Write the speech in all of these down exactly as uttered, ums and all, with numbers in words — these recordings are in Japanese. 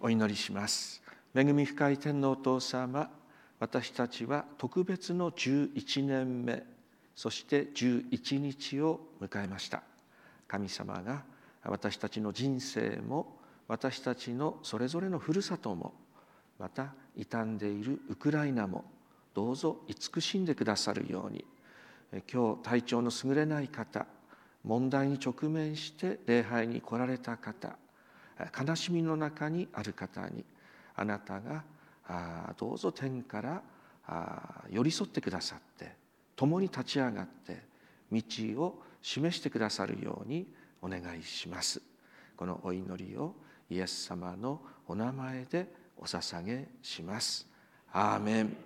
お祈りします。恵み深い天のお父様、私たちは特別のじゅういちねんめ、そしてじゅういちにちを迎えました。神様が私たちの人生も、私たちのそれぞれのふるさとも、また傷んでいるウクライナも、どうぞ慈しんでくださるように、今日体調の優れない方、問題に直面して礼拝に来られた方、悲しみの中にある方に、あなたがどうぞ天から寄り添ってくださって、共に立ち上がって道を示してくださるようにお願いします。このお祈りをイエス様のお名前でお捧げします。アーメン。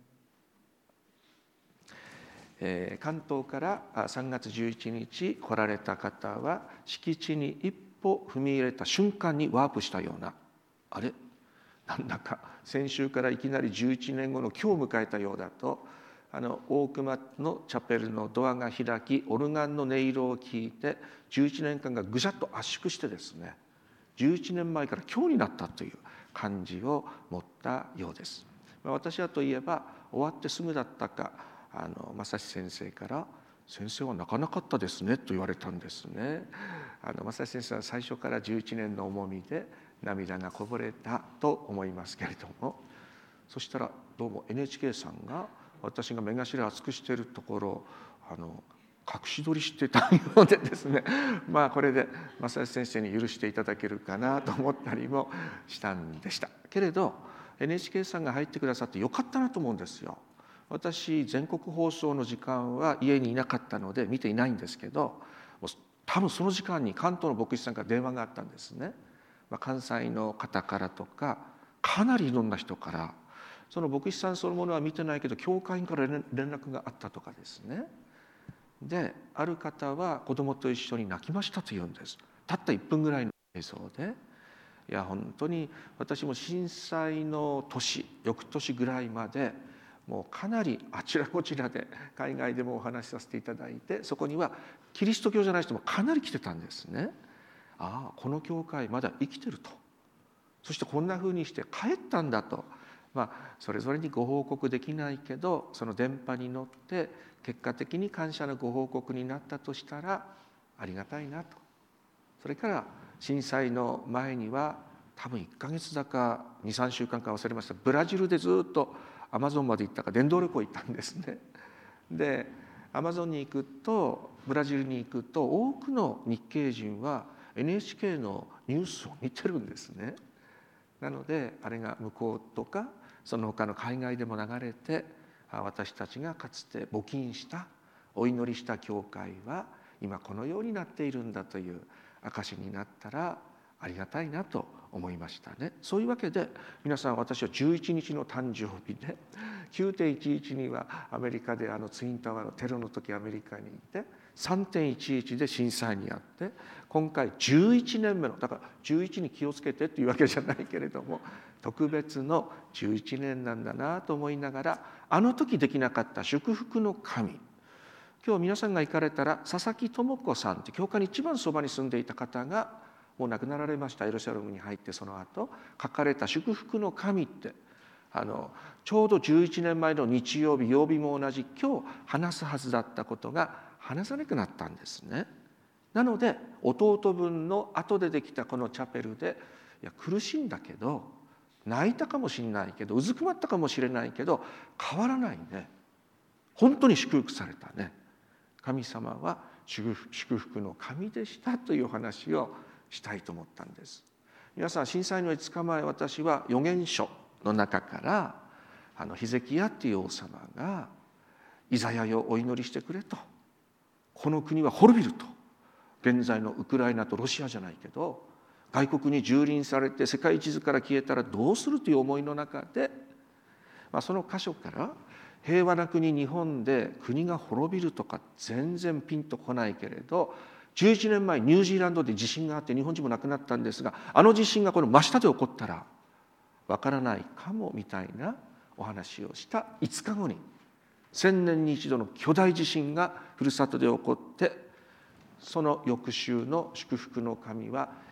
えー、関東からさんがつじゅういちにち来られた方は、敷地に一歩踏み入れた瞬間にワープしたような、あれなんだか先週からいきなりじゅういちねんごの今日迎えたようだと、あの大熊のチャペルのドアが開き、オルガンの音色を聞いてじゅういちねんかんがぐしゃっと圧縮してですね、じゅういちねんまえから今日になったという感じを持ったようです。私はといえば、終わってすぐだったか、あの正志先生から「先生は泣かなかったですね」と言われたんですね。あの正志先生は最初からじゅういちねんの重みで涙がこぼれたと思いますけれども、そしたらどうも エヌエイチケー さんが私が目頭熱くしているところをあの隠し撮りしてたようでですね、まあこれで正志先生に許していただけるかなと思ったりもしたんでしたけれど、 エヌエイチケー さんが入ってくださってよかったなと思うんですよ。私全国放送の時間は家にいなかったので見ていないんですけど、多分その時間に関東の牧師さんから電話があったんですね。まあ、関西の方からとか、かなりいろんな人から、その牧師さんそのものは見てないけど教会員から連絡があったとかですね。である方は子供と一緒に泣きましたと言うんです。たったいっぷんぐらいの映像で、いや本当に私も震災の年、翌年ぐらいまでもうかなりあちらこちらで海外でもお話しさせていただいて、そこにはキリスト教じゃない人もかなり来てたんですね。ああこの教会まだ生きてると、そしてこんなふうにして帰ったんだと、まあそれぞれにご報告できないけど、その電波に乗って結果的に感謝のご報告になったとしたらありがたいなと。それから震災の前には多分いっかげつだかにさんしゅうかんか忘れました、ブラジルでずっとアマゾンまで行ったか電動旅行行ったんですね。でアマゾンに行くと、ブラジルに行くと多くの日系人は エヌエイチケー のニュースを見てるんですね。なのであれが向こうとかその他の海外でも流れて、私たちがかつて募金したお祈りした教会は今このようになっているんだという証になったらありがたいなと思いましたね。そういうわけで皆さん、私はじゅういちにちの誕生日で きゅうてんいちいち にはアメリカであのツインタワーのテロの時アメリカにいて、さんてんいちいち で震災にあって、今回じゅういちねんめの、だからじゅういちに気をつけてっていうわけじゃないけれども、特別のじゅういちねんなんだなと思いながら、あの時できなかった祝福の神、今日皆さんが行かれたら佐々木智子さんって教会に一番そばに住んでいた方がもう亡くなられました。エルサレムに入って、その後書かれた祝福の神って、あのちょうどじゅういちねんまえの日曜日、曜日も同じ今日話すはずだったことが話さなくなったんですね。なので弟分の後でできたこのチャペルで、いや苦しいんだけど、泣いたかもしれないけど、うずくまったかもしれないけど、変わらないね、本当に祝福されたね、神様は祝福の神でしたという話をしたいと思ったんです。皆さん、震災のいつかまえ、私は預言書の中からあのヒゼキヤっていう王様がイザヤよお祈りしてくれと、この国は滅びると、現在のウクライナとロシアじゃないけど外国に蹂躙されて世界地図から消えたらどうするという思いの中で、まあ、その箇所から平和な国日本で国が滅びるとか全然ピンとこないけれど、じゅういちねんまえニュージーランドで地震があって日本人も亡くなったんですが、あの地震がこの真下で起こったらわからないかもみたいなお話をしたいつかごに、千年に一度の巨大地震がふるさとで起こって、その翌週の祝福の神は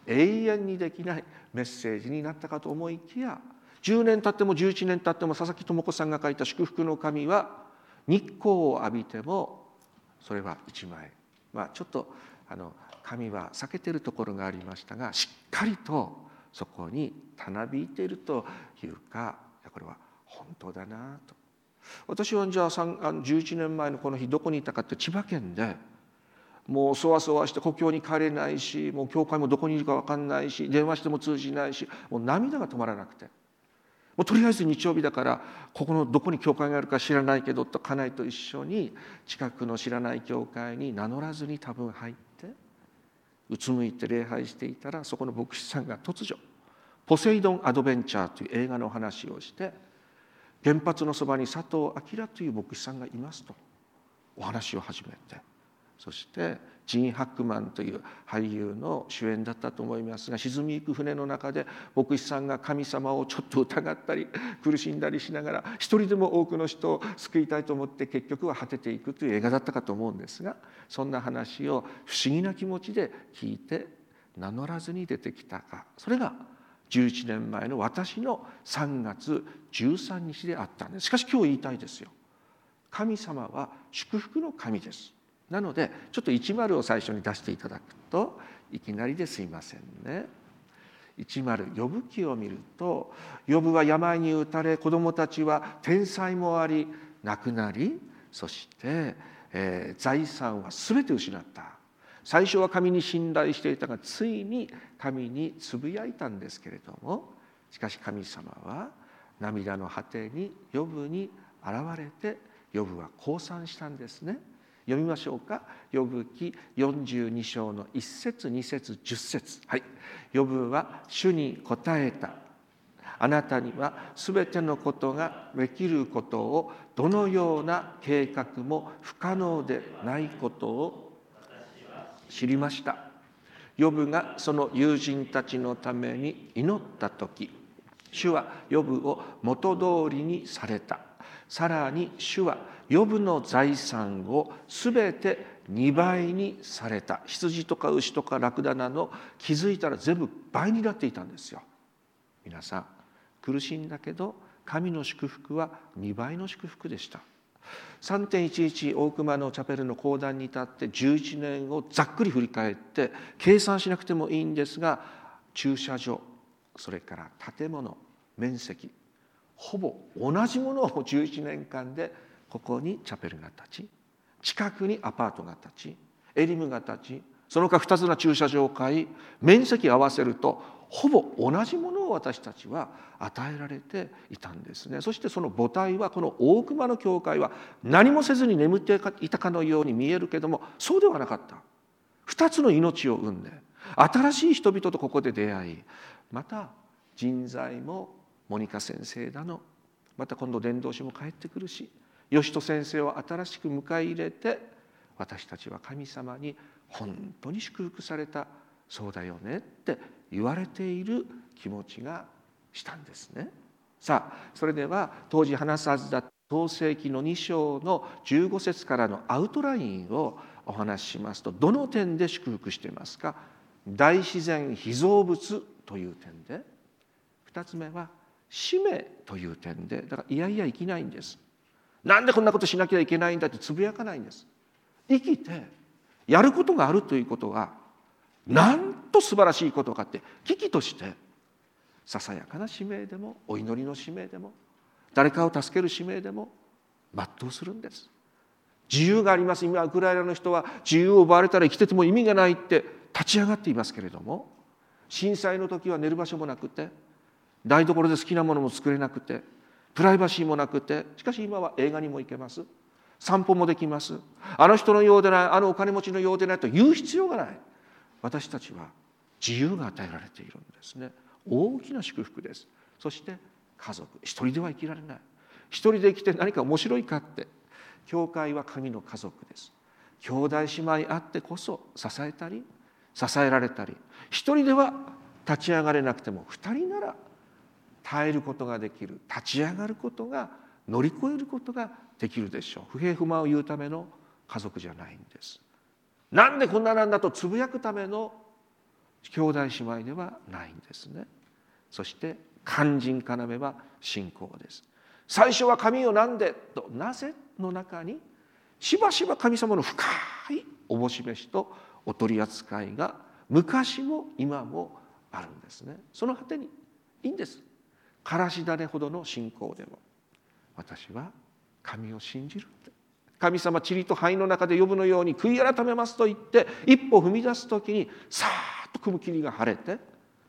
永遠にできないメッセージになったかと思いきや、じゅうねん経ってもじゅういちねん経っても佐々木智子さんが書いた祝福の紙は日光を浴びてもそれは一枚、まあ、ちょっとあの紙は裂けているところがありましたが、しっかりとそこにたなびいているというか、これは本当だなと。私はじゃあじゅういちねんまえのこの日どこにいたかって、千葉県でもうそわそわして故郷に帰れないし、もう教会もどこにいるか分かんないし、電話しても通じないし、もう涙が止まらなくて、もうとりあえず日曜日だからここのどこに教会があるか知らないけどと家内と一緒に近くの知らない教会に名乗らずに多分入ってうつむいて礼拝していたら、そこの牧師さんが突如ポセイドンアドベンチャーという映画の話をして、原発のそばに佐藤明という牧師さんがいますとお話を始めて、そしてジン・ハックマンという俳優の主演だったと思いますが、沈みゆく船の中で牧師さんが神様をちょっと疑ったり苦しんだりしながら、一人でも多くの人を救いたいと思って結局は果てていくという映画だったかと思うんですが、そんな話を不思議な気持ちで聞いて名乗らずに出てきたか、それがじゅういちねんまえの私のさんがつじゅうさんにちであったんです。しかし今日言いたいですよ。神様は祝福の神です。なのでちょっといちまるを最初に出していただくと、いきなりですいませんね。いちまる、ヨブ記を見ると、ヨブは病に打たれ、子供たちは天災もあり亡くなり、そして、えー、財産は全て失った。最初は神に信頼していたが、ついに神につぶやいたんですけれども、しかし神様は涙の果てにヨブに現れて、ヨブは降参したんですね。読みましょうか。ヨブ記よんじゅうにしょうのいっせつにせつじゅっせつ。はい。ヨブは主に答えた。あなたにはすべてのことができることを、どのような計画も不可能でないことを知りました。ヨブがその友人たちのために祈ったとき、主はヨブを元通りにされた。さらに主はヨブの財産をすべてにばいにされた。羊とか牛とかラクダなど気づいたら全部倍になっていたんですよ。皆さん、苦しいんだけど神の祝福はにばいの祝福でした。さんてんいちいち 大熊のチャペルの講談に立ってじゅういちねんをざっくり振り返って計算しなくてもいいんですが、駐車場、それから建物、面積、ほぼ同じものをじゅういちねんかんでここにチャペルが立ち、近くにアパートが立ち、エリムが立ち、その他ふたつの駐車場を買い、面積合わせるとほぼ同じものを私たちは与えられていたんですね。そしてその母体は、この大熊の教会は何もせずに眠っていたかのように見えるけども、そうではなかった。二つの命を生んで新しい人々とここで出会い、また人材もモニカ先生だの、また今度伝道師も帰ってくるし、義人先生を新しく迎え入れて、私たちは神様に本当に祝福された、そうだよねって言われている気持ちがしたんですね。さあ、それでは当時話すはずだった創世記のにしょうのじゅうごせつからのアウトラインをお話ししますと、どの点で祝福していますか。大自然被造物という点で、ふたつめは使命という点で、だからいやいや生きないんです。なんでこんなことしなきゃいけないんだってつぶやかないんです。生きてやることがあるということがなんと素晴らしいことかって、危機としてささやかな使命でも、お祈りの使命でも、誰かを助ける使命でも全うするんです。自由があります。今ウクライナの人は自由を奪われたら生きてても意味がないって立ち上がっていますけれども、震災の時は寝る場所もなくて、台所で好きなものも作れなくて、プライバシーもなくて、しかし今は映画にも行けます、散歩もできます。あの人のようでない、あのお金持ちのようでないと言う必要がない。私たちは自由が与えられているんですね。大きな祝福です。そして家族、一人では生きられない。一人で生きて何か面白いかって、教会は神の家族です。兄弟姉妹あってこそ支えたり支えられたり、一人では立ち上がれなくても二人なら耐えることができる、立ち上がることが、乗り越えることができるでしょう。不平不満を言うための家族じゃないんです。なんでこんななんだとつぶやくための兄弟姉妹ではないんですね。そして肝心要は信仰です。最初は神よなんでとなぜの中にしばしば神様の深いおぼし飯とお取り扱いが昔も今もあるんですね。その果てにいいんです。からし種ほどの信仰でも私は神を信じる。神様塵と灰の中で呼ぶのように悔い改めますと言って一歩踏み出すときにさーっと雲霧が晴れて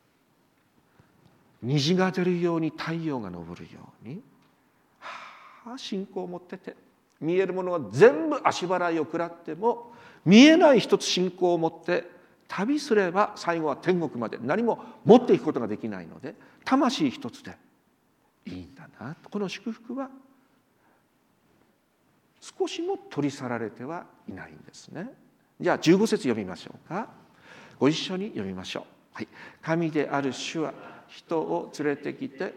虹が出るように太陽が昇るように、はあ、信仰を持ってて見えるものは全部足払いを食らっても見えない一つ信仰を持って旅すれば最後は天国まで何も持っていくことができないので魂一つでいいんだなと。この祝福は少しも取り去られてはいないんですね。じゃあじゅうご節読みましょうか。ご一緒に読みましょう。はい、神である主は人を連れてきて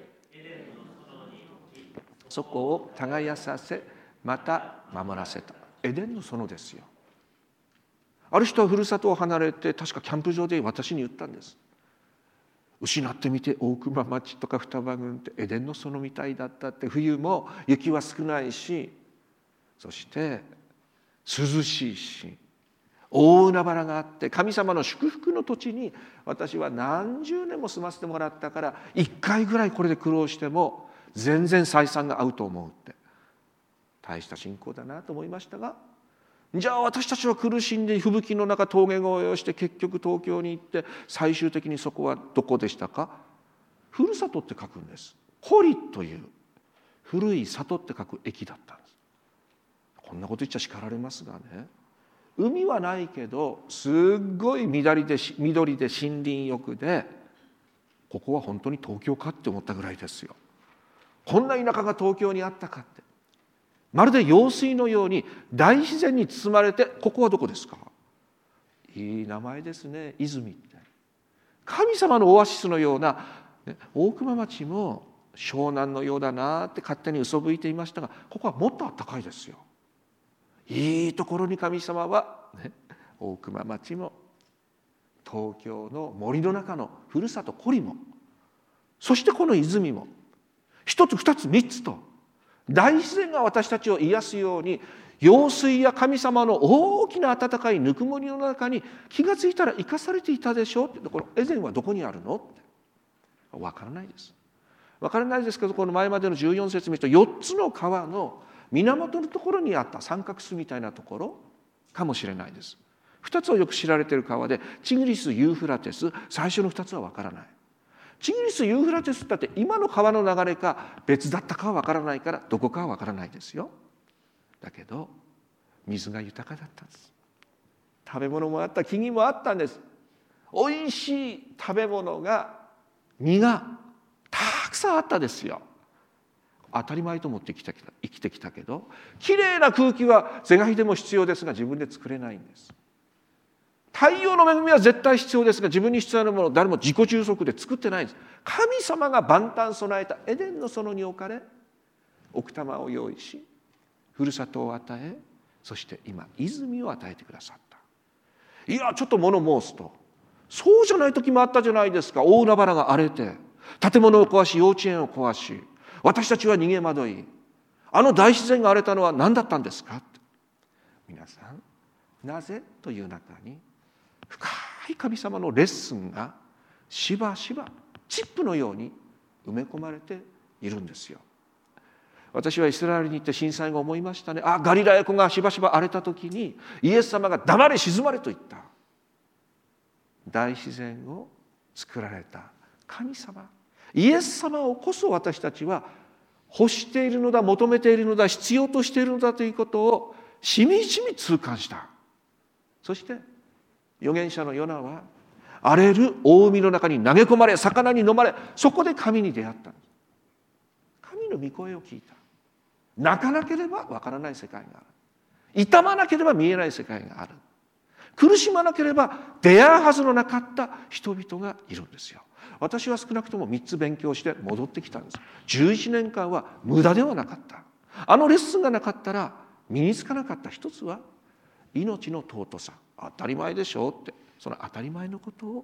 そこを耕させまた守らせた。エデンの園ですよ。ある人はふるさとを離れて確かキャンプ場で私に言ったんです。失ってみて大熊町とか双葉郡ってエデンの園みたいだったって。冬も雪は少ないしそして涼しいし大海原があって神様の祝福の土地に私は何十年も住ませてもらったからいっかいぐらいこれで苦労しても全然採算が合うと思うって大した信仰だなと思いましたが、じゃあ私たちは苦しんで吹雪の中峠越えをして結局東京に行って最終的にそこはどこでしたか。ふるさとって書くんです。コリという古い里って書く駅だったんです。こんなこと言っちゃ叱られますがね、海はないけどすっごい緑で緑で森林浴でここは本当に東京かって思ったぐらいですよ。こんな田舎が東京にあったかって、まるで用水のように大自然に包まれて、ここはどこですか。いい名前ですね、泉って。神様のオアシスのような、ね、大熊町も湘南のようだなって勝手に嘘吹いていましたが、ここはもっとあったかいですよ。いいところに神様は、ね、大熊町も東京の森の中のふるさとコリも、そしてこの泉も一つ二つ三つと大自然が私たちを癒すように、用水や神様の大きな温かいぬくもりの中に気がついたら生かされていたでしょうってところ、エデンはどこにあるのって分からないです。分からないですけど、この前までのじゅうよん節見るとよっつの川の源のところにあった三角巣みたいなところかもしれないです。ふたつはよく知られている川で、チグリス・ユーフラテス、最初のふたつは分からない。チグリス・ユーフラテスだって今の川の流れか別だったかは分からないから、どこかは分からないですよ。だけど水が豊かだったんです。食べ物もあった、木々もあったんです。おいしい食べ物が、実がたくさんあったですよ。当たり前と思って生きてきた、生きてきたけど、きれいな空気は是が非でも必要ですが自分で作れないんです。太陽の恵みは絶対必要ですが自分に必要なものを誰も自己充足で作ってないんです。神様が万端備えたエデンの園に置かれ、奥多摩を用意し、ふるさとを与え、そして今泉を与えてくださった。いやちょっと物申すと、そうじゃない時もあったじゃないですか。大海原が荒れて建物を壊し、幼稚園を壊し、私たちは逃げ惑い、あの大自然が荒れたのは何だったんですか。皆さん、なぜという中に深い神様のレッスンがしばしばチップのように埋め込まれているんですよ。私はイスラエルに行って震災後思いましたね。あ、ガリラヤ湖がしばしば荒れた時にイエス様が黙れ静まれと言った。大自然を作られた神様、イエス様をこそ私たちは欲しているのだ、求めているのだ、必要としているのだということをしみじみ痛感した。そして預言者のヨナは荒れる大海の中に投げ込まれ、魚に飲まれ、そこで神に出会ったんです。神の御声を聞いた。泣かなければわからない世界がある。痛まなければ見えない世界がある。苦しまなければ出会うはずのなかった人々がいるんですよ。私は少なくともみっつ勉強して戻ってきたんです。じゅういちねんかんは無駄ではなかった。あのレッスンがなかったら身につかなかった。一つは命の尊さ、当たり前でしょうって、その当たり前のことを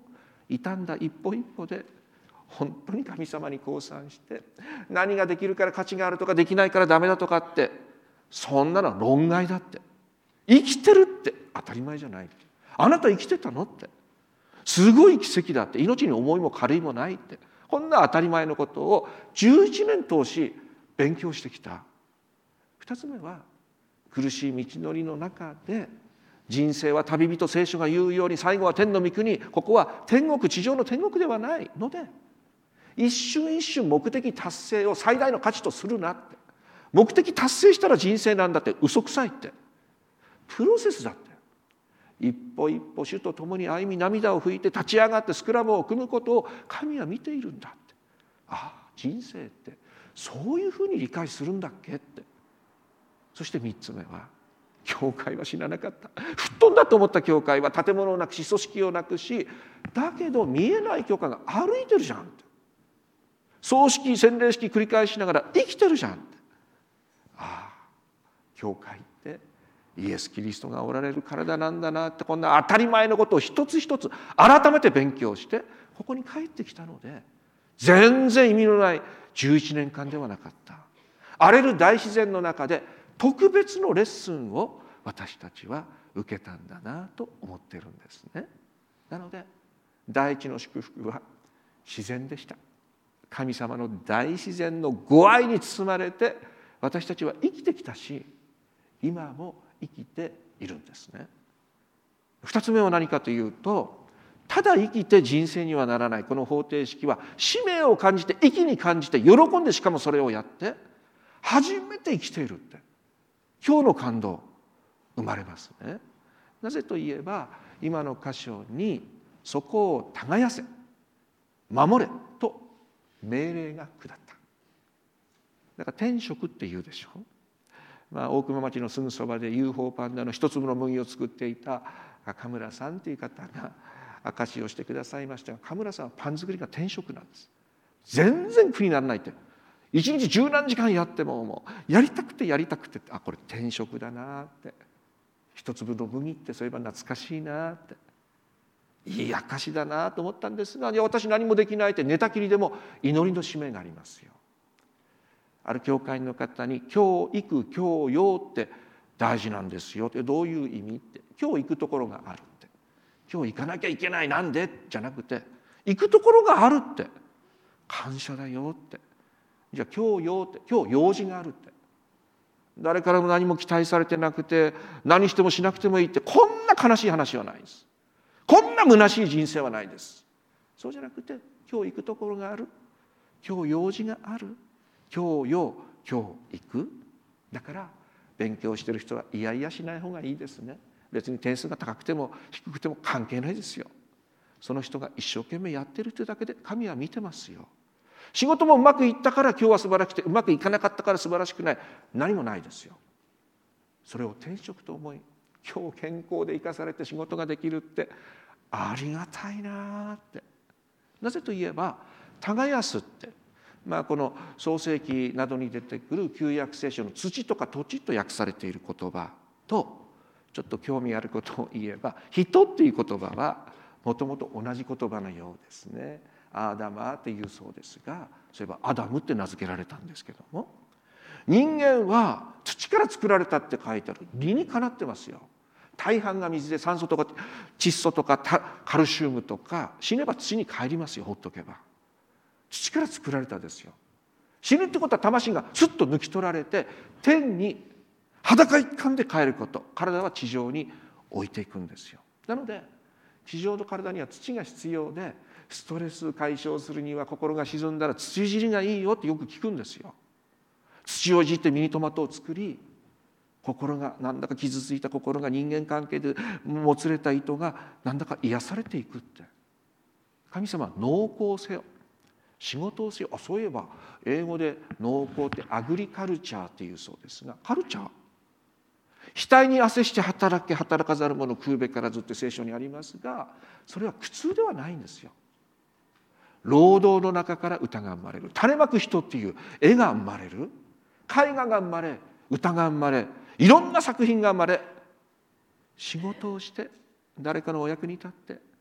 傷んだ一歩一歩で本当に神様に降参して、何ができるから価値があるとかできないからダメだとかって、そんなのは論外だって。生きてるって当たり前じゃないって。あなた生きてたのって、すごい奇跡だって、命に重いも軽いもないって、こんな当たり前のことをじゅういちねん通し勉強してきた。二つ目は、苦しい道のりの中で、人生は旅人、聖書が言うように最後は天の御国、ここは天国、地上の天国ではないので、一瞬一瞬目的達成を最大の価値とするなって。目的達成したら人生なんだって、嘘くさいって。プロセスだって。一歩一歩主と共に歩み、涙を拭いて立ち上がってスクラムを組むことを神は見ているんだって。ああ、人生ってそういうふうに理解するんだっけって。そして三つ目は、教会は死ななかった。吹っ飛んだと思った教会は建物をなくし、組織をなくし、だけど見えない教会が歩いてるじゃんって。葬式、洗礼式繰り返しながら生きてるじゃんって。ああ、教会ってイエス・キリストがおられる体なんだなって、こんな当たり前のことを一つ一つ改めて勉強してここに帰ってきたので、全然意味のないじゅういちねんかんではなかった。荒れる大自然の中で特別のレッスンを私たちは受けたんだなと思ってるんですね。なので第一の祝福は自然でした。神様の大自然のご愛に包まれて私たちは生きてきたし、今も生きているんですね。二つ目は何かというと、ただ生きて人生にはならないこの方程式は、使命を感じて、意義に感じて、喜んで、しかもそれをやって初めて生きているって、今日の感動生まれますね。なぜといえば、今の箇所にそこを耕せ、守れと命令が下った。だから天職って言うでしょ。まあ、大熊町のすぐそばで ユーフォー パンダの一粒の麦を作っていた神村さんという方が証しをしてくださいましたが、神村さんはパン作りが天職なんです。全然苦にならないって、一日十何時間やってももうやりたくてやりたくて、あ、これ天職だなって、一粒の麦ってそういえば懐かしいなって、いい証だなと思ったんですが、いや私何もできないって寝たきりでも祈りの使命がありますよ。ある教会の方に、教育教養って大事なんですよって、どういう意味って、今日行くところがあるって、今日行かなきゃいけないなんでじゃなくて、行くところがあるって感謝だよって、じゃあ教養って、今日用事があるって、誰からも何も期待されてなくて何してもしなくてもいいって、こんな悲しい話はないです。こんな虚しい人生はないです。そうじゃなくて、今日行くところがある、今日用事がある、今日よ、今日行く。だから勉強してる人はいやいやしない方がいいですね。別に点数が高くても低くても関係ないですよ。その人が一生懸命やってるというだけで神は見てますよ。仕事もうまくいったから今日は素晴らしくて、うまくいかなかったから素晴らしくない、何もないですよ。それを天職と思い、今日健康で生かされて仕事ができるってありがたいなって。なぜといえば、耕すって、まあ、この創世記などに出てくる旧約聖書の土とか土地と訳されている言葉とちょっと興味あることを言えば、人っていう言葉はもともと同じ言葉のようですね。アーダマーっていうそうですが、そういえばアダムって名付けられたんですけども、人間は土から作られたって書いてある。理にかなってますよ。大半が水で、酸素とか窒素とかカルシウムとか、死ねば土に帰りますよ、ほっとけば。土から作られたですよ。死ぬってことは魂がスッと抜き取られて天に裸一貫で帰ること、体は地上に置いていくんですよ。なので地上の体には土が必要で、ストレス解消するには心が沈んだら土いじりがいいよってよく聞くんですよ。土をいじってミニトマトを作り、心がなんだか傷ついた心が、人間関係でもつれた糸がなんだか癒されていくって。神様は農耕せよ、仕事をせよ。あ、そういえば英語で農耕ってアグリカルチャーっていうそうですが、カルチャー、額に汗して働け働かざる者食うべからずって聖書にありますが、それは苦痛ではないんですよ。労働の中から歌が生まれる。種まく人っていう絵が生まれる。絵画が生まれ、歌が生まれ、いろんな作品が生まれ、仕事をして誰かのお役に立って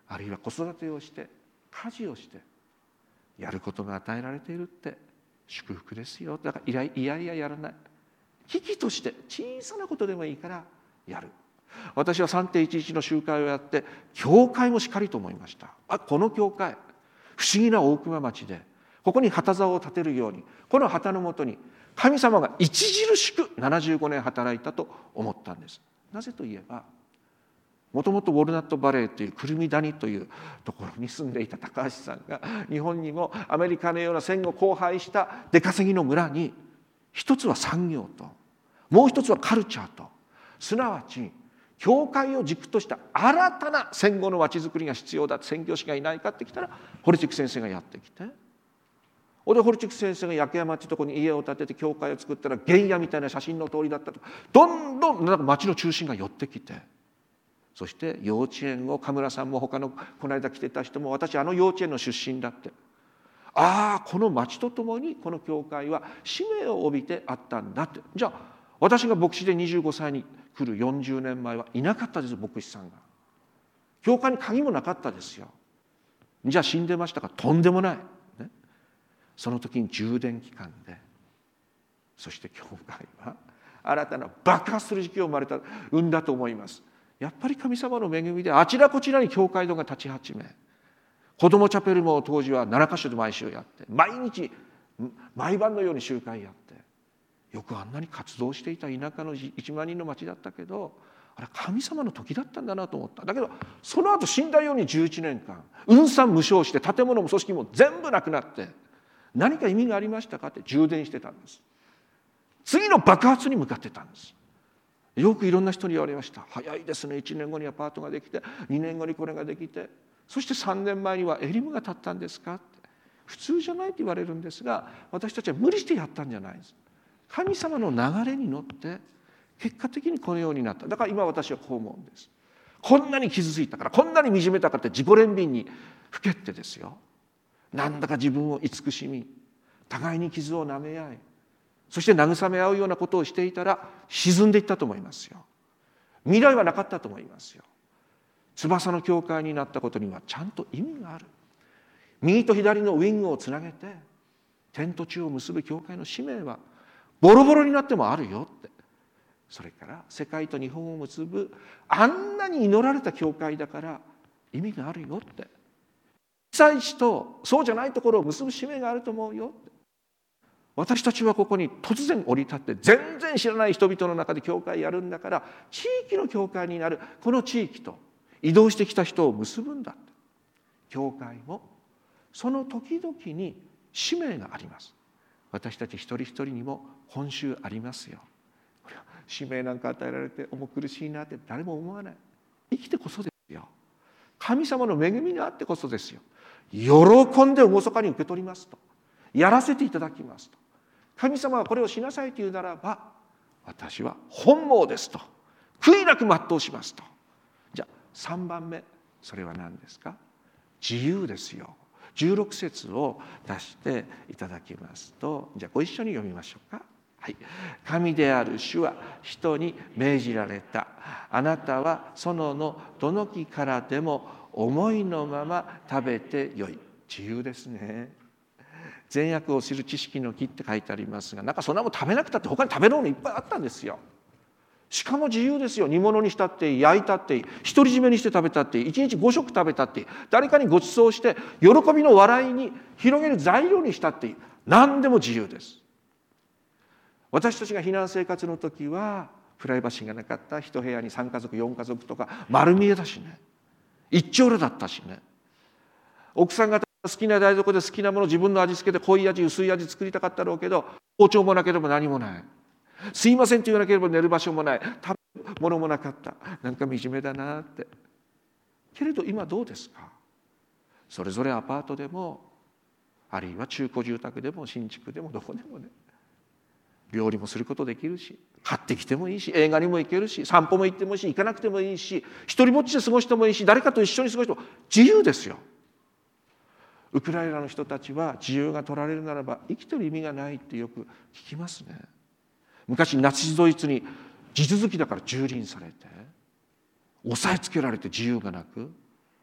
あるいは子育てをして家事をしてやることが与えられているって祝福ですよ。だからいやいやいややらない、危機として小さなことでもいいからやる。私は さんてんいちいち の集会をやって教会もしっかりと思いました。あ、この教会不思議な大熊町で、ここに旗竿を立てるように、この旗のもとに神様が著しくななじゅうごねん働いたと思ったんです。なぜといえば、もともとウォルナットバレーというくるみ谷というところに住んでいた高橋さんが、日本にもアメリカのような戦後荒廃した出稼ぎの村に、一つは産業ともう一つはカルチャーと、すなわち教会を軸とした新たな戦後の町づくりが必要だ、宣教師がいないかってきたら堀地先生がやってきて、で堀地先生が焼山っていうところに家を建てて教会を作ったら原野みたいな写真の通りだったと、どんどんなんか町の中心が寄ってきて、そして幼稚園を、神村さんも他のこの間来てた人も、私あの幼稚園の出身だって、ああこの町とともにこの教会は使命を帯びてあったんだって。じゃあ私が牧師でにじゅうごさいに来るよんじゅうねんまえはいなかったです、牧師さんが。教会に鍵もなかったですよ。じゃあ死んでましたか？とんでもない、ね、その時に充電期間で、そして教会は新たな爆発する時期を生まれた生んだと思います。やっぱり神様の恵みであちらこちらに教会堂が立ち始め、子どもチャペルも当時はななかしょで毎週やって、毎日毎晩のように集会やって、よくあんなに活動していた田舎のいちまんにんの町だったけど、あれ神様の時だったんだなと思った。だけどその後死んだようにじゅういちねんかん運算無償して、建物も組織も全部なくなって、何か意味がありましたかって充電してたんです。次の爆発に向かってたんです。よくいろんな人に言われました。早いですね、いちねんごにアパートができて、にねんごにこれができて、そしてさんねんまえにはエリムが建ったんですかって。普通じゃないと言われるんですが、私たちは無理してやったんじゃないです。神様の流れに乗って結果的にこのようになった。だから今私はこう思うんです。こんなに傷ついたから、こんなに惨めたからって自己憐憫にふけってですよ、なんだか自分を慈しみ、互いに傷を舐め合い、そして慰め合うようなことをしていたら沈んでいったと思いますよ。未来はなかったと思いますよ。翼の教会になったことにはちゃんと意味がある。右と左のウィングをつなげて天と地を結ぶ教会の使命はボロボロになってもあるよって。それから世界と日本を結ぶあんなに祈られた教会だから意味があるよって。被災地とそうじゃないところを結ぶ使命があると思うよって。私たちはここに突然降り立って全然知らない人々の中で教会やるんだから、地域の教会になる、この地域と移動してきた人を結ぶんだって。教会もその時々に使命があります。私たち一人一人にも今週ありますよ。これは使命なんか与えられて重苦しいなって誰も思わない。生きてこそですよ。神様の恵みがあってこそですよ。喜んで厳かに受け取りますと、やらせていただきますと、神様はこれをしなさいというならば、私は本望ですと、悔いなく全うしますと。じゃあさんばんめ、それは何ですか？自由ですよ。じゅうろく節を出していただきますと、じゃあご一緒に読みましょうか。はい、神である主は人に命じられた。あなたは園のどの木からでも思いのまま食べてよい。自由ですね。善悪を知る知識の木って書いてありますが、なんかそんなもん食べなくたって他に食べるものいっぱいあったんですよ。しかも自由ですよ。煮物にしたっていい、焼いたっていい、独り占めにして食べたっていい、一日ご食食べたっていい、誰かにご馳走して喜びの笑いに広げる材料にしたっていい、何でも自由です。私たちが避難生活の時はプライバシーがなかった。一部屋にさんかぞくよんかぞくとか丸見えだしね、一丁羅だったしね。奥さん方好きな台所で好きなもの、自分の味付けで濃い味薄い味作りたかったろうけど、包丁もなければ何もない。すいませんと言わなければ寝る場所もない。食べるものもなかった。なんか惨めだなって。けれど今どうですか？それぞれアパートでも、あるいは中古住宅でも新築でもどこでもね、料理もすることできるし、買ってきてもいいし、映画にも行けるし、散歩も行ってもいいし、行かなくてもいいし、一人ぼっちで過ごしてもいいし、誰かと一緒に過ごしても自由ですよ。ウクライナの人たちは自由が取られるならば生きてる意味がないってよく聞きますね。昔ナチスドイツに地続きだから蹂躙されて、押さえつけられて自由がなく、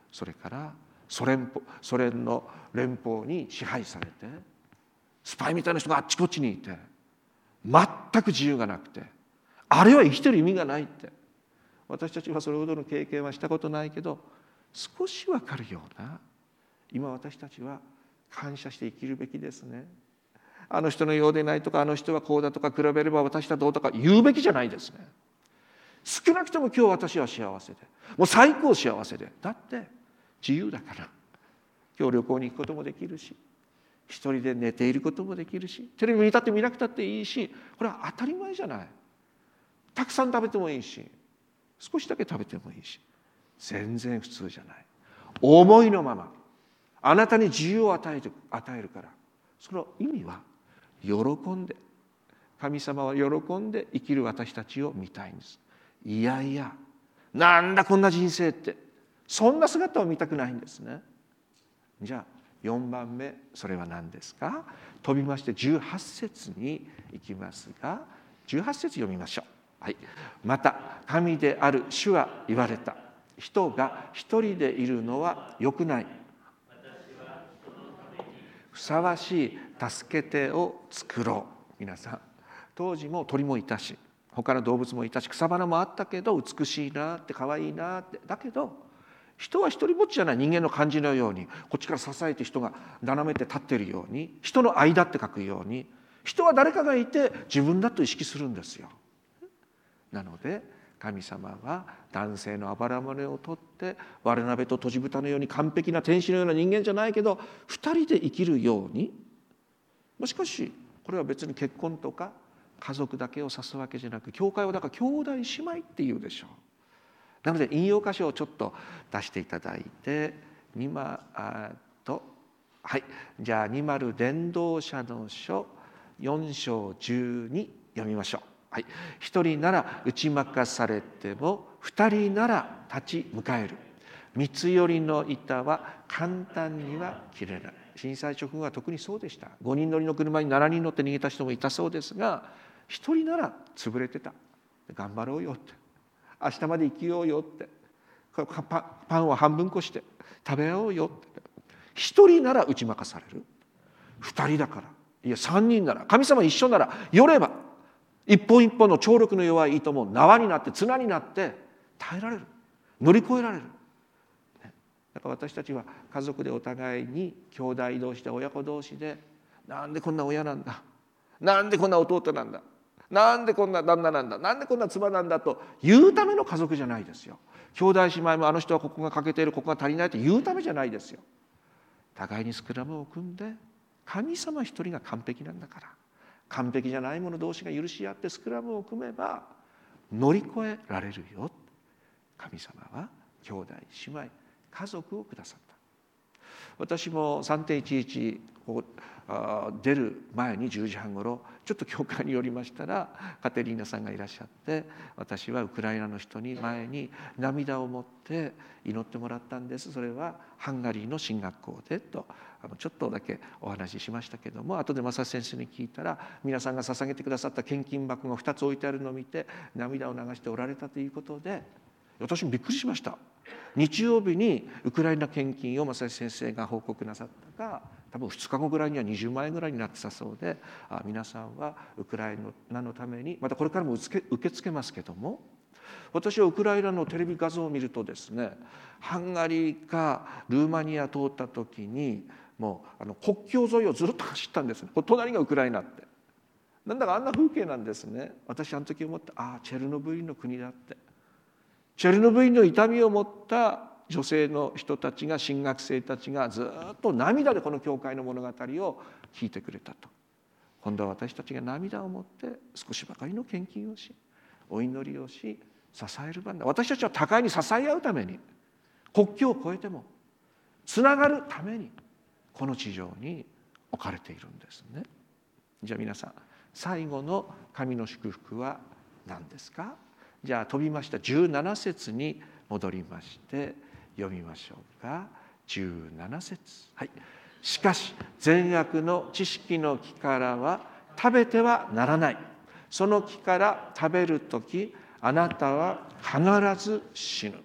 それからソ連、ソ連の連邦に支配されて、スパイみたいな人があっちこっちにいて、全く自由がなくて、あれは生きてる意味がないって。私たちはそれほどの経験はしたことないけど、少しわかるような、今私たちは感謝して生きるべきですね。あの人のようでないとか、あの人はこうだとか、比べれば私はどうとか言うべきじゃないですね。少なくとも今日私は幸せで、もう最高幸せで、だって自由だから、今日旅行に行くこともできるし、一人で寝ていることもできるし、テレビ見たって見なくたっていいし、これは当たり前じゃない。たくさん食べてもいいし、少しだけ食べてもいいし、全然普通じゃない。思いのままあなたに自由を与える、与えるから。その意味は喜んで、神様は喜んで生きる私たちを見たいんです。いやいや、なんだこんな人生って、そんな姿を見たくないんですね。じゃあよんばんめ、それは何ですか。飛びましてじゅうはち節に行きますが、じゅうはち節読みましょう。はい、また神である主は言われた。人が一人でいるのはよくない。ふさわしい助け手を作ろう。皆さん、当時も鳥もいたし、他の動物もいたし、草花もあったけど、美しいなって可愛いなって、だけど人は一人ぼっちじゃない。人間の漢字のように、こっちから支えて人が斜めて立っているように、人の間って書くように、人は誰かがいて自分だと意識するんですよ。なので神様は男性のあばら骨を取って、割れ鍋ととじ豚のように完璧な天使のような人間じゃないけど、二人で生きるように。しかしこれは別に結婚とか家族だけを指すわけじゃなく、教会はだから兄弟姉妹っていうでしょう。なので引用箇所をちょっと出していただいて、にまとはい、じゃあにまる伝道者の書よん章じゅうに読みましょう。はい、一人なら打ち負かされても二人なら立ち迎える。三つ寄りの板は簡単には切れない。震災直後は特にそうでした。ごにん乗りの車にななにん乗って逃げた人もいたそうですが、一人なら潰れてた。頑張ろうよって、明日まで生きようよって、パンを半分こして食べようよって。一人なら打ち負かされる。二人だから、いや三人なら、神様一緒なら、よれば一本一本の張力の弱い糸も縄になって綱になって耐えられる、乗り越えられる。だから私たちは家族でお互いに、兄弟同士で親子同士で、なんでこんな親なんだ、なんでこんな弟なんだ、なんでこんな旦那なんだ、なんでこんな妻なんだと言うための家族じゃないですよ。兄弟姉妹もあの人はここが欠けている、ここが足りないと言うためじゃないですよ。互いにスクラムを組んで、神様一人が完璧なんだから、完璧じゃない者同士が許し合ってスクラムを組めば乗り越えられるよ。神様は兄弟姉妹家族をくださった。私も さんてんいちいち を出る前にじゅうじはんごろ、ちょっと教会に寄りましたら、カテリーナさんがいらっしゃって、私はウクライナの人に前に涙を持って祈ってもらったんです。それはハンガリーの進学校でと、あのちょっとだけお話ししましたけども、後で正先生に聞いたら、皆さんが捧げてくださった献金箱がふたつ置いてあるのを見て涙を流しておられたということで、私もびっくりしました。日曜日にウクライナ献金を正先生が報告なさったが、多分ふつかごぐらいにはにじゅうまんえんぐらいになってたそうで、あ、皆さんはウクライナのために、またこれからも受け付けますけども、私はウクライナのテレビ画像を見るとですね、ハンガリーかルーマニア通った時に、もうあの国境沿いをずっと走ったんですね。隣がウクライナって、なんだかあんな風景なんですね。私あの時思った、ああチェルノブイリの国だって。チェルノブイリの痛みを持った女性の人たちが、神学生たちがずっと涙でこの教会の物語を聞いてくれたと。今度は私たちが涙を持って少しばかりの献金をし、お祈りをし、支える番だ。私たちは互いに支え合うために、国境を越えてもつながるためにこの地上に置かれているんですね。じゃあ皆さん、最後の神の祝福は何ですか。じゃあ飛びましたじゅうなな節に戻りまして読みましょうか。じゅうなな節、はい。しかし善悪の知識の木からは食べてはならない。その木から食べるときあなたは必ず死ぬ。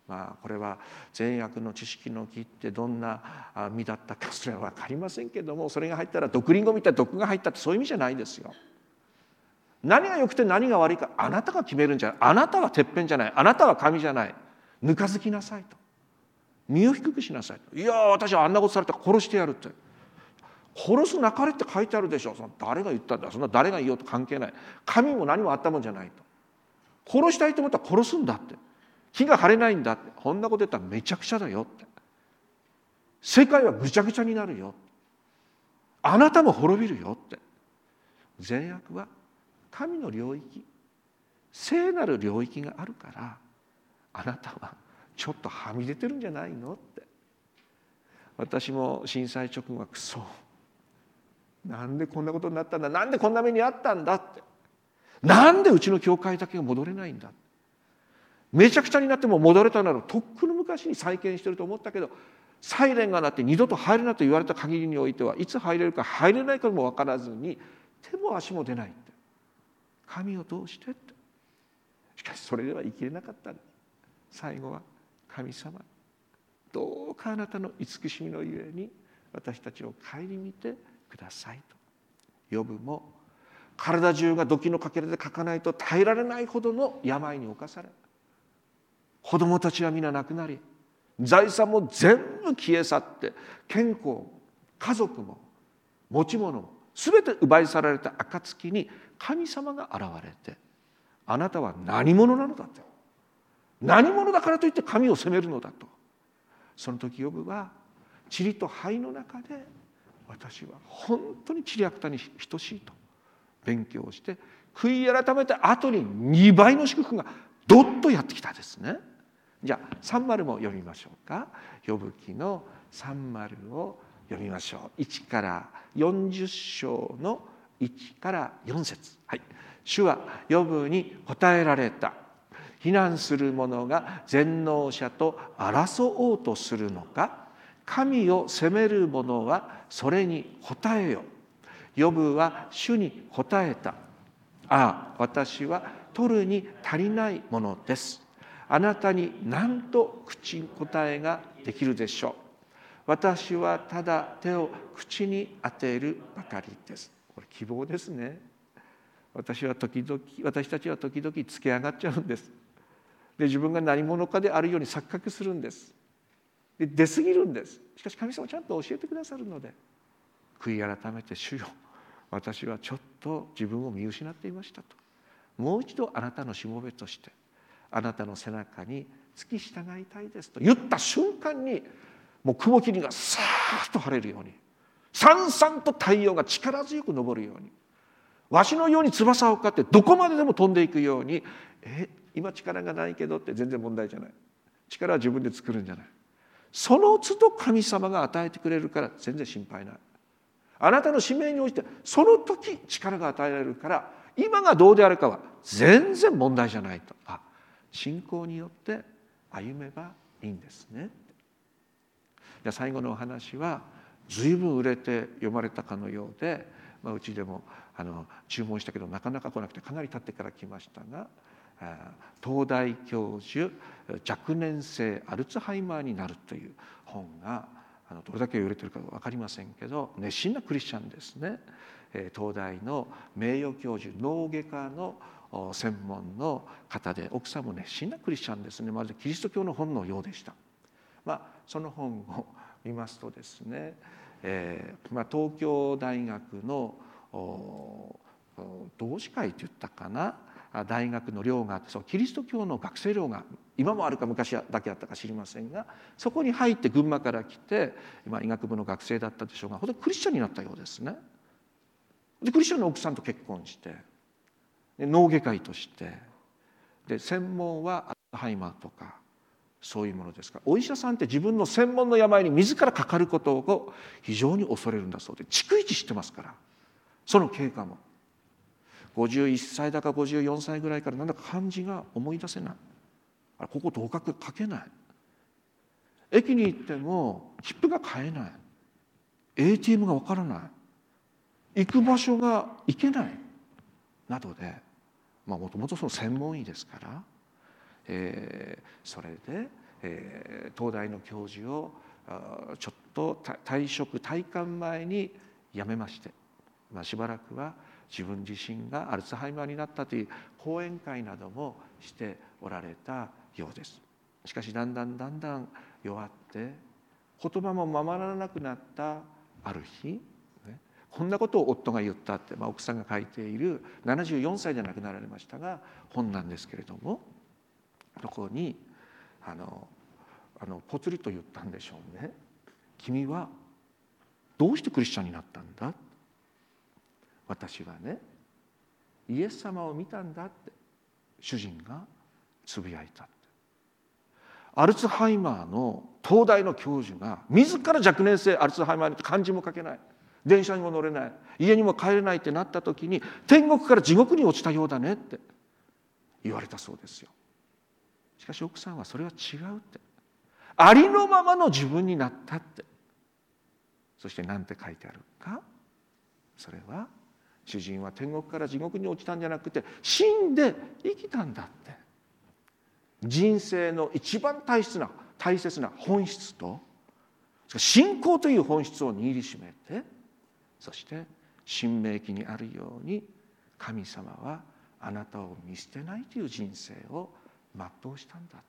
まあこれは善悪の知識の木ってどんな実だったかそれは分かりませんけども、それが入ったら毒リンゴみたいな毒が入ったってそういう意味じゃないですよ。何が良くて何が悪いかあなたが決めるんじゃない。あなたはてっぺんじゃない。あなたは神じゃない。ぬかづきなさいと。身を低くしなさいと。いや私はあんなことされたら殺してやるって。殺すなかれって書いてあるでしょ。その誰が言ったんだ。そんな誰が言おうと関係ない。神も何もあったもんじゃないと。殺したいと思ったら殺すんだって。火が晴れないんだって。こんなこと言ったらめちゃくちゃだよって。世界はぐちゃぐちゃになるよ。あなたも滅びるよって。善悪は神の領域、聖なる領域があるから、あなたはちょっとはみ出てるんじゃないのって。私も震災直後はクソ、なんでこんなことになったんだ、なんでこんな目にあったんだって、なんでうちの教会だけが戻れないんだ、めちゃくちゃになっても戻れたならとっくの昔に再建してると思ったけど、サイレンが鳴って二度と入るなと言われた限りにおいてはいつ入れるか入れないかも分からずに手も足も出ないって。神を通してって。しかしそれでは生きれなかった。最後は神様、どうかあなたの慈しみのゆえに私たちを顧みてくださいと。ヨブも体中が土器のかけらでかかないと耐えられないほどの病に侵され、子供たちは皆亡くなり、財産も全部消え去って、健康、家族も持ち物も全て奪い去られた暁に神様が現れて、あなたは何者なのだと、何者だからといって神を責めるのだと。その時ヨブは塵と灰の中で、私は本当に塵芥に等しいと勉強して、悔い改めて後ににばいの祝福がどっとやってきたですね。じゃあさん丸も読みましょうか。ヨブ記のさん丸を読みましょう。いちからよんじゅっ章のいちからよん節、はい、主はヨブに答えられた。非難する者が全能者と争おうとするのか。神を責める者はそれに答えよ。ヨブは主に答えた。ああ、私は取るに足りないものです。あなたに何と口答えができるでしょう。私はただ手を口に当てるばかりです。これ希望ですね。私は時々私たちは時々つけ上がっちゃうんです。で自分が何者かであるように錯覚するんです。で出過ぎるんです。しかし神様はちゃんと教えてくださるので、悔い改めて、主よ、私はちょっと自分を見失っていましたと。もう一度あなたのしもべとしてあなたの背中に付き従いたいですと言った瞬間に、もう雲霧がさーっと晴れるように、さんさんと太陽が力強く昇るように、わしのように翼をかってどこまででも飛んでいくように、え今力がないけどって全然問題じゃない。力は自分で作るんじゃない。その都度神様が与えてくれるから全然心配ない。あなたの使命に応じてその時力が与えられるから、今がどうであるかは全然問題じゃないと。あ、信仰によって歩めばいいんですね。じゃあ最後のお話は随分売れて読まれたかのようで、まあ、うちでもあの注文したけどなかなか来なくて、かなり経ってから来ましたが、東大教授若年性アルツハイマーになるという本があのどれだけ売れてるか分かりませんけど、熱心なクリスチャンですね。東大の名誉教授、脳外科の専門の方で、奥さんも熱心なクリスチャンですね。まるでキリスト教の本のようでした。まあ、その本を見ますとですね、えーまあ、東京大学の同志会といったかな、大学の寮があって、そのキリスト教の学生寮が今もあるか昔だけあったか知りませんが、そこに入って群馬から来て、今医学部の学生だったでしょうが、ほんとクリスチャンになったようですね。でクリスチャンの奥さんと結婚して、で脳外科医として、で専門はアルツハイマーとかそういうものですから、お医者さんって自分の専門の病に自らかかることを非常に恐れるんだそうで、逐一知ってますから、その経過もごじゅういっさいだかごじゅうよんさいぐらいからなんだか漢字が思い出せない。あれここ同格書けない。駅に行っても切符が買えない。エーティーエム がわからない。行く場所が行けないなどで、まあもともとその専門医ですから、えー、それでえー、東大の教授をちょっと退職退官前に辞めまして、まあ、しばらくは自分自身がアルツハイマーになったという講演会などもしておられたようです。しかしだんだんだんだん弱って言葉もままならなくなったある日、ね、こんなことを夫が言ったって、まあ、奥さんが書いているななじゅうよんさいで亡くなられましたが本なんですけれども、そこにあのあのぽつりと言ったんでしょうね。君はどうしてクリスチャンになったんだ。私はねイエス様を見たんだって主人がつぶやいたって。アルツハイマーの東大の教授が自ら若年性アルツハイマーに漢字も書けない、電車にも乗れない、家にも帰れないってなった時に天国から地獄に落ちたようだねって言われたそうですよ。しかし奥さんはそれは違うって、ありのままの自分になったって。そして何て書いてあるか、それは主人は天国から地獄に落ちたんじゃなくて死んで生きたんだって。人生の一番大切な大切な本質と信仰という本質を握りしめて、そして新明記にあるように神様はあなたを見捨てないという人生を全うしたんだって。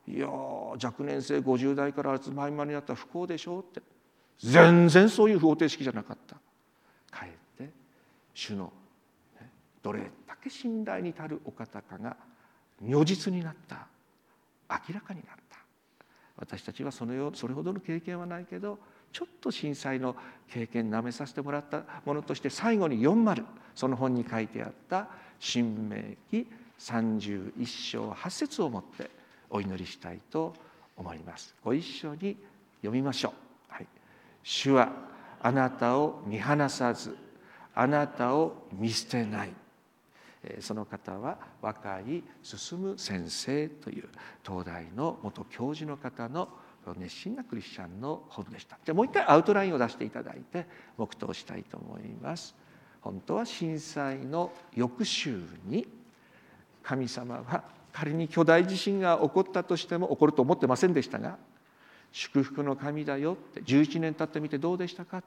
いや若年性ごじゅう代からアルツハイマーになったら不幸でしょうって、全然そういう方程式じゃなかった。かえって主のどれだけ信頼に足るお方かが如実になった、明らかになった。私たちはそのよそれほどの経験はないけど、ちょっと震災の経験なめさせてもらったものとして最後に読まれるその本に書いてあった新明記さんじゅういっ章はち節をもってお祈りしたいと思います。ご一緒に読みましょう。はい、主はあなたを見放さず、あなたを見捨てない。その方は若い進先生という東大の元教授の方の熱心なクリスチャンの本でした。じゃあもう一回アウトラインを出していただいて黙祷したいと思います。本当は震災の翌週に神様は仮に巨大地震が起こったとしても起こると思ってませんでしたが、祝福の神だよってじゅういちねん経ってみてどうでしたかって、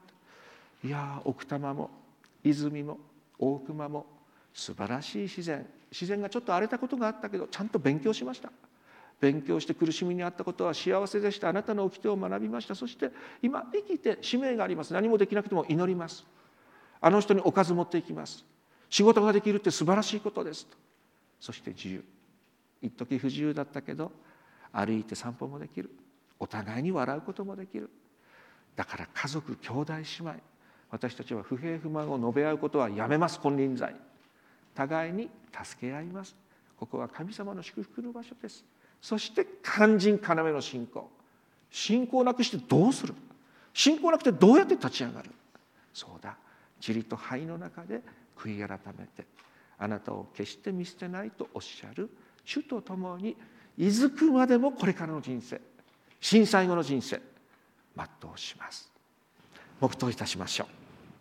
いや奥多摩も泉も大熊も素晴らしい自然自然がちょっと荒れたことがあったけどちゃんと勉強しました。勉強して苦しみにあったことは幸せでした。あなたの掟を学びました。そして今生きて使命があります。何もできなくても祈ります。あの人におかず持っていきます。仕事ができるって素晴らしいことですと。そして自由、一時不自由だったけど歩いて散歩もできる、お互いに笑うこともできる。だから家族兄弟姉妹、私たちは不平不満を述べ合うことはやめます。金輪際互いに助け合います。ここは神様の祝福の場所です。そして肝心要の信仰、信仰なくしてどうする、信仰なくてどうやって立ち上がる。そうだ、塵と灰の中で悔い改めてあなたを決して見捨てないとおっしゃる主と共にいずくまでもこれからの人生、震災後の人生全うします。黙祷いたしましょう。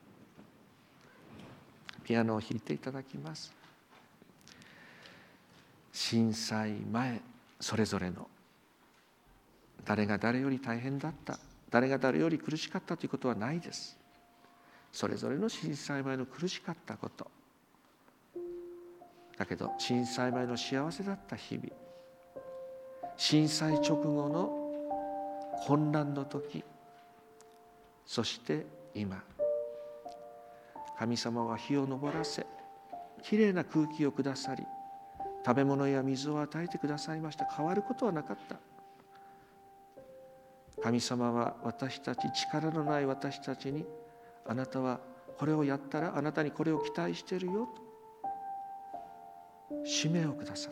ピアノを弾いていただきます。震災前それぞれの誰が誰より大変だった、誰が誰より苦しかったということはないです。それぞれの震災前の苦しかったこと、だけど震災前の幸せだった日々、震災直後の混乱の時、そして今神様は火を昇らせきれいな空気をくださり食べ物や水を与えてくださいました。変わることはなかった。神様は私たち、力のない私たちに、あなたはこれをやったらあなたにこれを期待しているよと使命をくださった。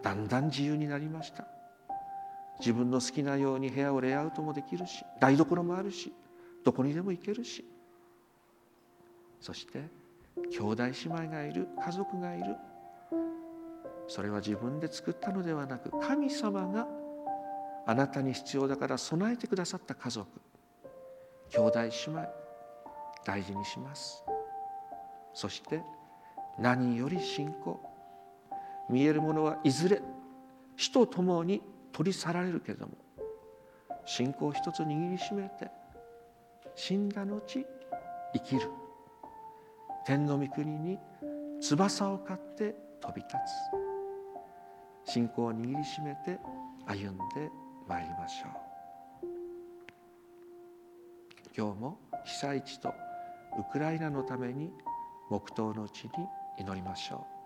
だんだん自由になりました。自分の好きなように部屋をレイアウトもできるし、台所もあるし、どこにでも行けるし、そして兄弟姉妹がいる、家族がいる。それは自分で作ったのではなく、神様があなたに必要だから備えてくださった家族、兄弟姉妹大事にします。そして何より信仰、見えるものはいずれ死とともに取り去られるけれども、信仰一つ握りしめて死んだ後生きる、天の御国に翼を買って飛び立つ、信仰を握りしめて歩んでまいりましょう。今日も被災地とウクライナのために黙祷のうちに祈りましょう。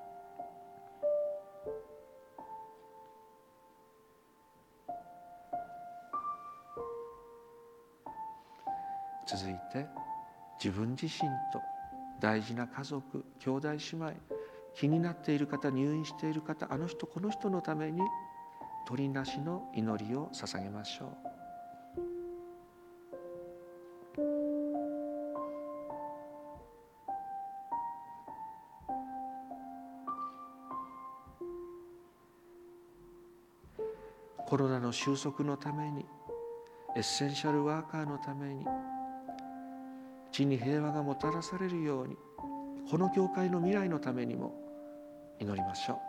続いて、自分自身と大事な家族、兄弟姉妹、気になっている方、入院している方、あの人この人のために取りなしの祈りを捧げましょう。コロナの収束のために、エッセンシャルワーカーのために、地に平和がもたらされるように、この教会の未来のためにも祈りましょう。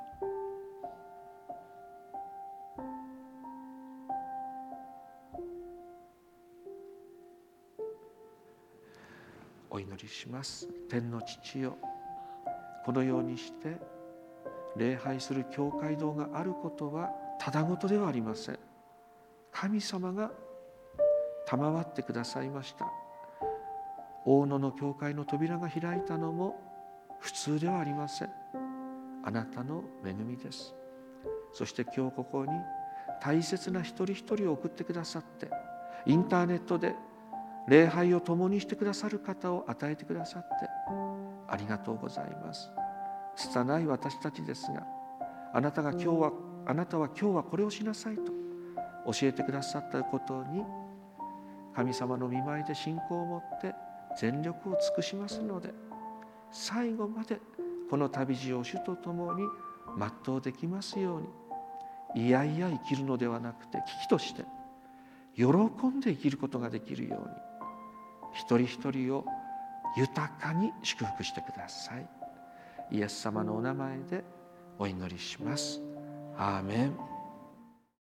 お祈りします。天の父よ、このようにして礼拝する教会堂があることはただごとではありません。神様が賜ってくださいました。大野の教会の扉が開いたのも普通ではありません。あなたの恵みです。そして今日ここに大切な一人一人を送ってくださって、インターネットで礼拝を共にしてくださる方を与えてくださってありがとうございます。拙い私たちですが、あなたが今日はあなたは今日はこれをしなさいと教えてくださったことに、神様の御前で信仰を持って全力を尽くしますので、最後までこの旅路を主と共に全うできますように、いやいや生きるのではなくて、喜々として喜んで生きることができるように、一人一人を豊かに祝福してください。イエス様のお名前でお祈りします。アーメン。